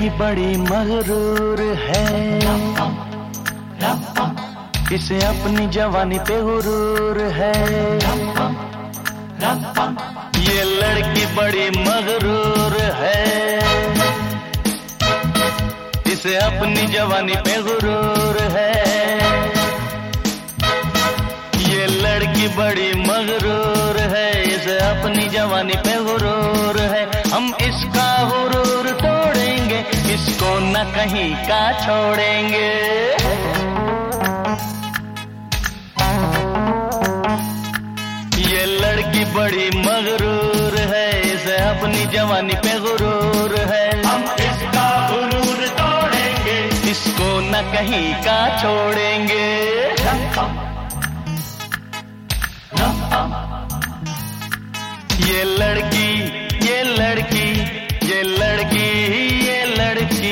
लड़की बड़ी मगरूर है, इसे अपनी जवानी पे गुरूर है। ये लड़की बड़ी मगरूर है, इसे अपनी जवानी पे गुरूर है। ये लड़की बड़ी मगरूर है, इसे अपनी जवानी पे गुरूर है। हम इसका गुरूर तोड़ेंगे, इसको न कहीं का छोड़ेंगे। ये लड़की बड़ी मगरूर है, इसे अपनी जवानी पे गुरूर है। हम इसका गुरूर तोड़ेंगे, इसको न कहीं का छोड़ेंगे। ये लड़की, ये लड़की, ये लड़की, ये लड़की।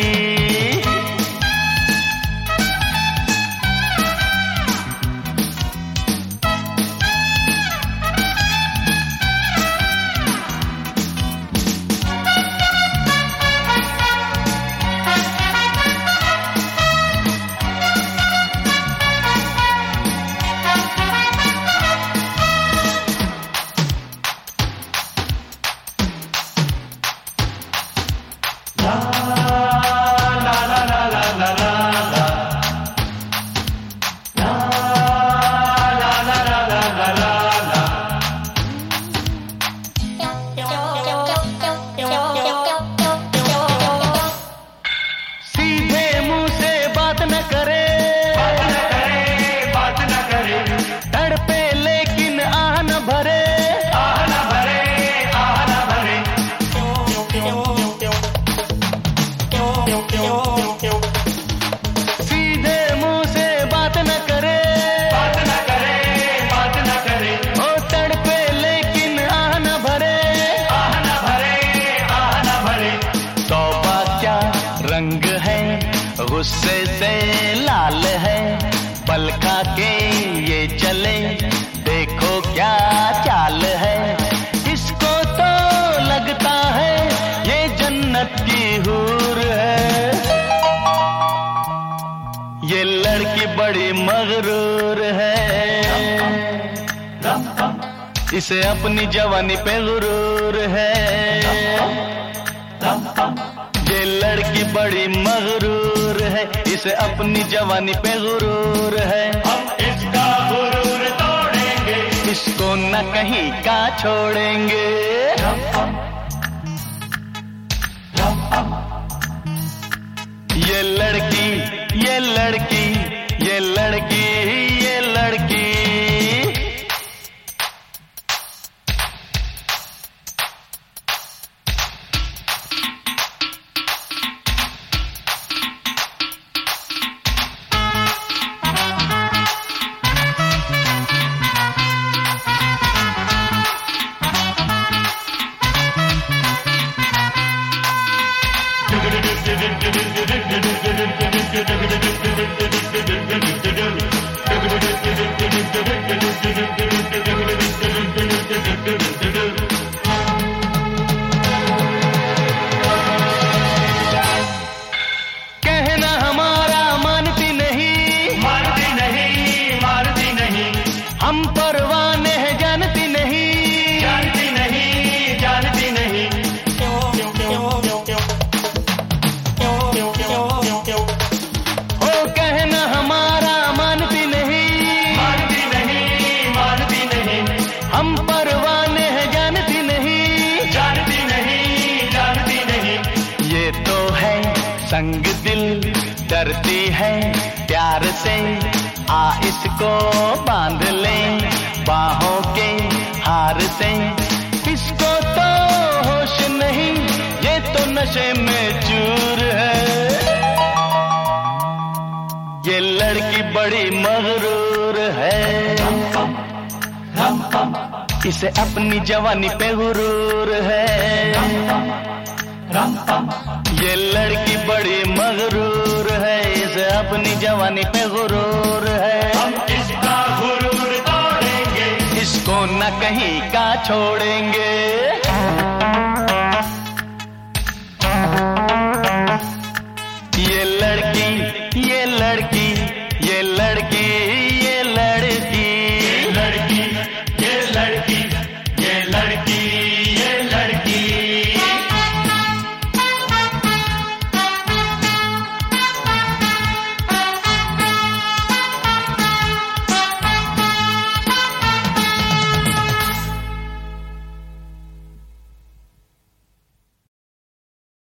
सीधे मुंह से बात न करे, बात न करे, बात न करे। ओ तड़पे लेकिन आह न भरे, आह न भरे, आह न भरे। तौबा क्या रंग है, गुस्से से लाल है। पल खा के ये चले, देखो क्या चाल है। इसको तो लगता है ये जन्नत की हूर है। ये लड़की बड़ी मगरूर है, इसे अपनी जवानी पे गुरूर है। ये लड़की बड़ी मगरूर है, इसे अपनी जवानी पे गुरूर है। हम इसका गुरूर तोड़ेंगे, इसको न कहीं का छोड़ेंगे। ये लड़की, ये लड़की, ये लड़की, ये लड़की। कहना हमारा मानती नहीं, मारती नहीं, मारती नहीं। हम परवाने हैं जानती नहीं, जानती नहीं, जानती नहीं। ओ कहना हमारा मानती नहीं, मारती नहीं, मारती नहीं। हम परवाने हैं जानती नहीं, जानती नहीं, जानती नहीं। ये तो है संग दिल, डरती है प्यार से। आ इसको बांध ले बाहों के हार से। इसको तो होश नहीं, ये तो नशे में चूर है। ये लड़की बड़ी मगरूर है, इसे अपनी जवानी पे गुरूर है। ये लड़की बड़ी मगरूर है, इसे अपनी जवानी पे गुरूर है। हम इसका गुरूर तोड़ेंगे, इसको न कहीं का छोड़ेंगे।